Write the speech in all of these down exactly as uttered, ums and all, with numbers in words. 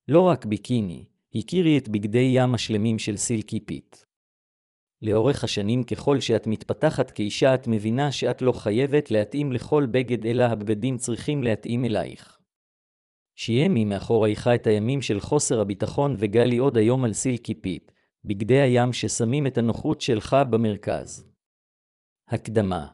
לא רק ביקיני, הכירי את בגדי ים השלמים של סילקי פיט. לאורך השנים ככל שאת מתפתחת כאישה את מבינה שאת לא חייבת להתאים לכל בגד אלא הבגדים צריכים להתאים אלייך. שיימי מאחורייך את הימים של חוסר הביטחון וגלי עוד היום על סילקי פיט, בגדי הים ששמים את הנוחות שלך במרכז. הקדמה.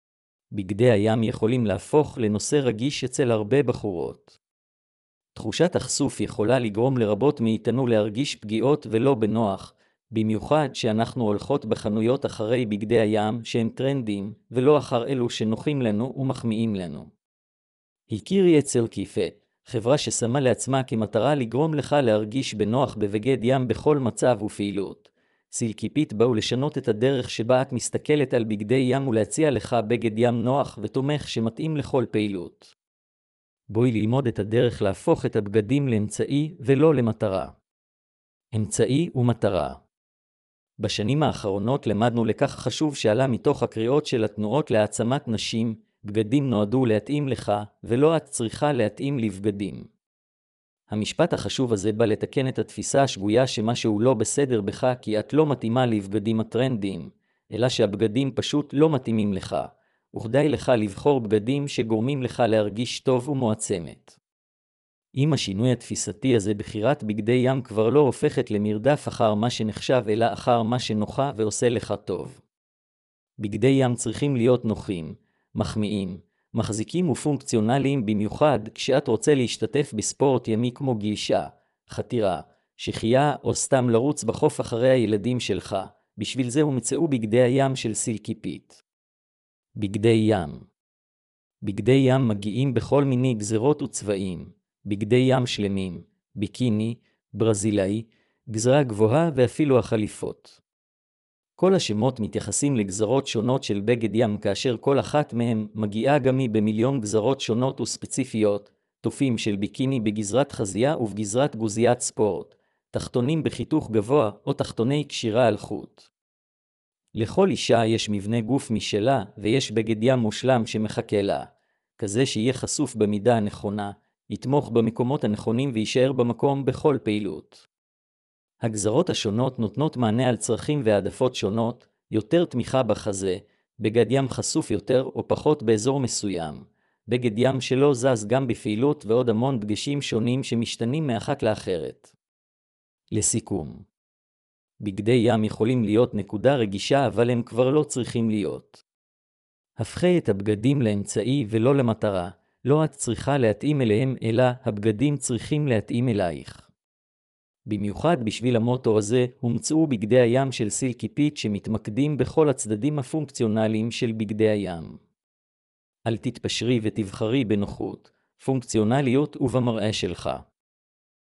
בגדי הים יכולים להפוך לנושא רגיש אצל הרבה בחורות. תחושת החשוף יכולה לגרום לרבות מאיתנו להרגיש פגיעות ולא בנוח, במיוחד שאנחנו הולכות בחנויות אחרי בגדי הים שהם טרנדים, ולא אחר אלו שנוחים לנו ומחמיאים לנו. הכירי את סילקי פיט, חברה ששמה לעצמה כמטרה לגרום לך להרגיש בנוח בבגד ים בכל מצב ופעילות. סילקי פיט באו לשנות את הדרך שבה את מסתכלת על בגדי ים ולהציע לך בגד ים נוח ותומך שמתאים לכל פעילות. בואי ללמוד את הדרך להפוך את הבגדים לאמצעי ולא למטרה. אמצעי ומטרה. בשנים האחרונות למדנו לקח חשוב שעלה מתוך הקריאות של התנועות להעצמת נשים, בגדים נועדו להתאים לך, ולא את צריכה להתאים לבגדים. המשפט החשוב הזה בא לתקן את התפיסה השגויה שמשהו לא בסדר בך כי את לא מתאימה לבגדים הטרנדיים, אלא שהבגדים פשוט לא מתאימים לך, וכדאי לך לבחור בגדים שגורמים לך להרגיש טוב ומועצמת. אם השינוי התפיסתי הזה בחירת בגדי ים כבר לא הופכת למרדף אחר מה שנחשב אלא אחר מה שנוחה ועושה לך טוב. בגדי ים צריכים להיות נוחים, מחמיאים, מחזיקים ופונקציונליים במיוחד כשאת רוצה להשתתף בספורט ימי כמו גלישה, חתירה, שחייה או סתם לרוץ בחוף אחרי הילדים שלך. בשביל זה הומצאו בגדי הים של סילקי פיט. בגדי ים. בגדי ים מגיעים בכל מיני גזרות וצבעים, בגדי ים שלמים, ביקיני, ברזילאי, גזרה גבוהה ואפילו החליפות. כל השמות מתייחסים לגזרות שונות של בגד ים כאשר כל אחת מהם מגיעה גם היא במיליון גזרות שונות וספציפיות, תופים של ביקיני בגזרת חזייה ובגזרת גוזיית ספורט, תחתונים בחיתוך גבוה או תחתוני קשירה על חוט. לכל אישה יש מבנה גוף משלה ויש בגד ים מושלם שמחכה לה, כזה שיהיה חשוף במידה הנכונה, יתמוך במקומות הנכונים ויישאר במקום בכל פעילות. הגזרות השונות נותנות מענה על צרכים והעדפות שונות, יותר תמיכה בחזה, בגד ים חשוף יותר או פחות באזור מסוים, בגד ים שלא זז גם בפעילות ועוד המון דגשים שונים שמשתנים מאחת לאחרת. לסיכום. בגדי ים יכולים להיות נקודה רגישה אבל הם כבר לא צריכים להיות. הפכי את הבגדים לאמצעי ולא למטרה, לא את צריכה להתאים אליהם אלא הבגדים צריכים להתאים אלייך. במיוחד בשביל המוטו הזה הומצאו בגדי הים של סילקי פיט שמתמקדים בכל הצדדים הפונקציונליים של בגדי הים. אל תתפשרי ותבחרי בנוחות, פונקציונליות ובמראה שלך.